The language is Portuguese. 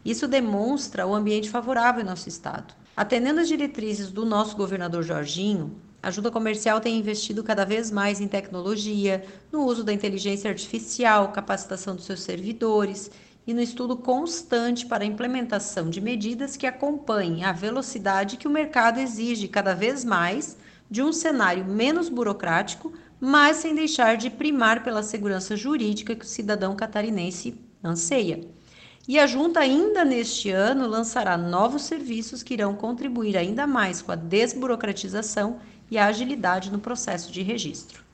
Isso demonstra o ambiente favorável em nosso estado. Atendendo às diretrizes do nosso governador Jorginho, a Junta Comercial tem investido cada vez mais em tecnologia, no uso da inteligência artificial, capacitação dos seus servidores e no estudo constante para a implementação de medidas que acompanhem a velocidade que o mercado exige cada vez mais de um cenário menos burocrático, mas sem deixar de primar pela segurança jurídica que o cidadão catarinense anseia. E a Junta, ainda neste ano, lançará novos serviços que irão contribuir ainda mais com a desburocratização e a agilidade no processo de registro.